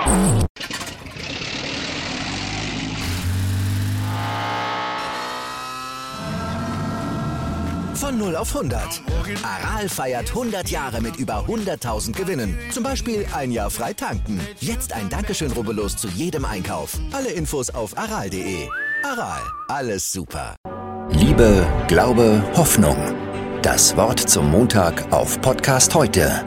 Von 0 auf 100. Aral feiert 100 Jahre mit über 100.000 Gewinnen. Zum Beispiel ein Jahr frei tanken. Jetzt ein Dankeschön, rubbellos zu jedem Einkauf. Alle Infos auf aral.de. Aral, alles super. Liebe, Glaube, Hoffnung. Das Wort zum Montag auf Podcast heute.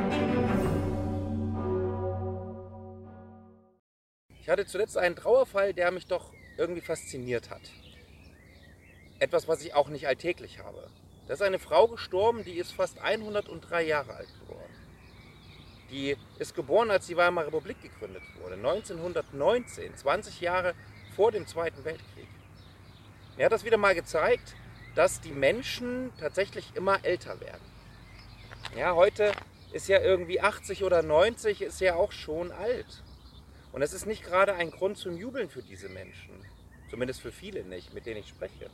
Ich hatte zuletzt einen Trauerfall, der mich doch irgendwie fasziniert hat. Etwas, was ich auch nicht alltäglich habe. Da ist eine Frau gestorben, die ist fast 103 Jahre alt geworden. Die ist geboren, als die Weimarer Republik gegründet wurde, 1919, 20 Jahre vor dem Zweiten Weltkrieg. Mir hat das wieder mal gezeigt, dass die Menschen tatsächlich immer älter werden. Ja, heute ist ja irgendwie 80 oder 90, ist ja auch schon alt. Und es ist nicht gerade ein Grund zum Jubeln für diese Menschen. Zumindest für viele nicht, mit denen ich spreche.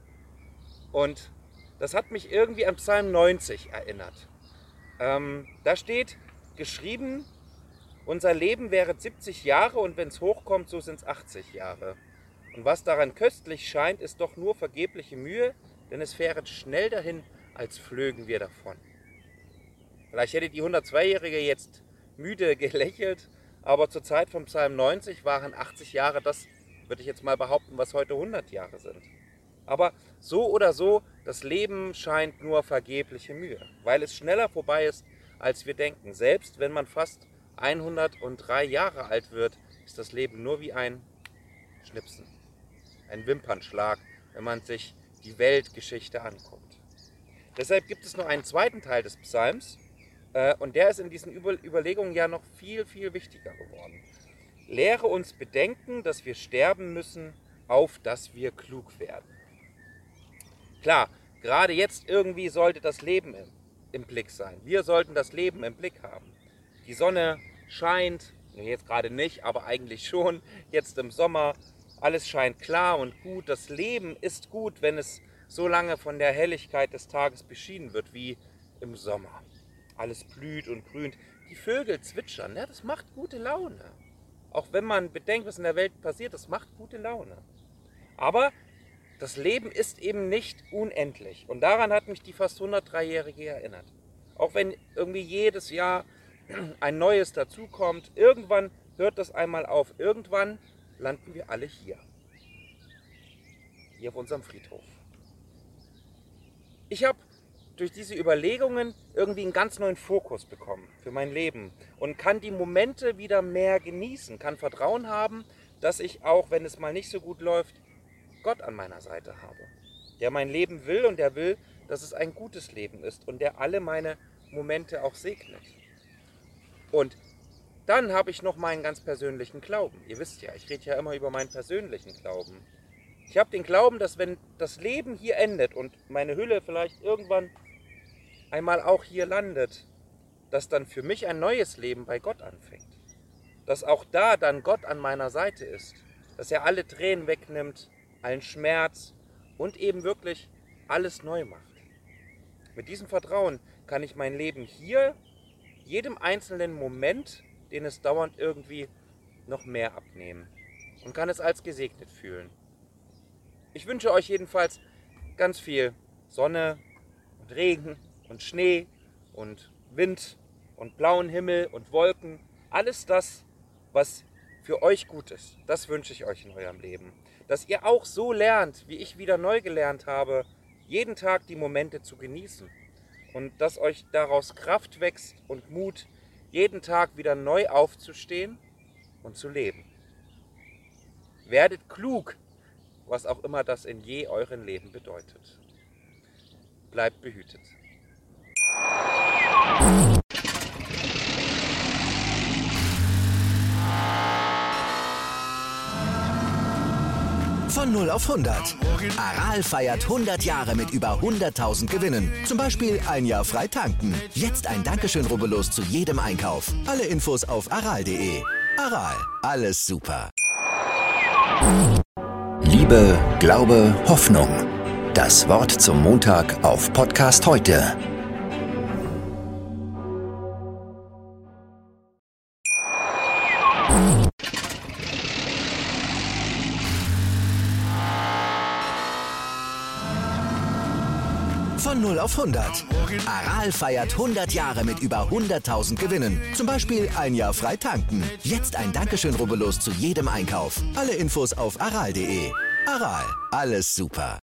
Und das hat mich irgendwie an Psalm 90 erinnert. Da steht geschrieben, unser Leben währet 70 Jahre und wenn es hochkommt, so sind es 80 Jahre. Und was daran köstlich scheint, ist doch nur vergebliche Mühe, denn es fähret schnell dahin, als flögen wir davon. Vielleicht hätte die 102-Jährige jetzt müde gelächelt, aber zur Zeit von Psalm 90 waren 80 Jahre, das würde ich jetzt mal behaupten, was heute 100 Jahre sind. Aber so oder so, das Leben scheint nur vergebliche Mühe, weil es schneller vorbei ist, als wir denken. Selbst wenn man fast 103 Jahre alt wird, ist das Leben nur wie ein Schnipsen, ein Wimpernschlag, wenn man sich die Weltgeschichte anguckt. Deshalb gibt es noch einen zweiten Teil des Psalms und der ist in diesen Überlegungen ja noch viel, viel wichtiger geworden. Lehre uns bedenken, dass wir sterben müssen, auf dass wir klug werden. Klar, gerade jetzt irgendwie sollte das Leben im Blick sein. Wir sollten das Leben im Blick haben. Die Sonne scheint, jetzt gerade nicht, aber eigentlich schon, jetzt im Sommer. Alles scheint klar und gut. Das Leben ist gut, wenn es so lange von der Helligkeit des Tages beschienen wird wie im Sommer. Alles blüht und grünt. Die Vögel zwitschern, ja, das macht gute Laune. Auch wenn man bedenkt, was in der Welt passiert, das macht gute Laune. Aber das Leben ist eben nicht unendlich. Und daran hat mich die fast 103-Jährige erinnert. Auch wenn irgendwie jedes Jahr ein neues dazukommt, irgendwann hört das einmal auf. Irgendwann landen wir alle hier. Hier auf unserem Friedhof. Ich habe durch diese Überlegungen irgendwie einen ganz neuen Fokus bekommen für mein Leben und kann die Momente wieder mehr genießen, kann Vertrauen haben, dass ich auch, wenn es mal nicht so gut läuft, Gott an meiner Seite habe, der mein Leben will und der will, dass es ein gutes Leben ist und der alle meine Momente auch segnet. Und dann habe ich noch meinen ganz persönlichen Glauben. Ihr wisst ja, ich rede ja immer über meinen persönlichen Glauben. Ich habe den Glauben, dass wenn das Leben hier endet und meine Hülle vielleicht irgendwann einmal auch hier landet, dass dann für mich ein neues Leben bei Gott anfängt. Dass auch da dann Gott an meiner Seite ist, dass er alle Tränen wegnimmt, allen Schmerz und eben wirklich alles neu macht. Mit diesem Vertrauen kann ich mein Leben hier, jedem einzelnen Moment, den es dauernd irgendwie noch mehr abnehmen und kann es als gesegnet fühlen. Ich wünsche euch jedenfalls ganz viel Sonne und Regen und Schnee und Wind und blauen Himmel und Wolken. Alles das, was für euch gut ist, das wünsche ich euch in eurem Leben. Dass ihr auch so lernt, wie ich wieder neu gelernt habe, jeden Tag die Momente zu genießen. Und dass euch daraus Kraft wächst und Mut, jeden Tag wieder neu aufzustehen und zu leben. Werdet klug, was auch immer das in je euren Leben bedeutet. Bleibt behütet. Von 0 auf 100. Aral feiert 100 Jahre mit über 100.000 Gewinnen. Zum Beispiel ein Jahr frei tanken. Jetzt ein Dankeschön, rubbellos zu jedem Einkauf. Alle Infos auf aral.de. Aral, alles super. Liebe, Glaube, Hoffnung. Das Wort zum Montag auf Podcast heute. Von 0 auf 100. Aral feiert 100 Jahre mit über 100.000 Gewinnen. Zum Beispiel ein Jahr frei tanken. Jetzt ein Dankeschön, rubbellos zu jedem Einkauf. Alle Infos auf aral.de. Aral, alles super.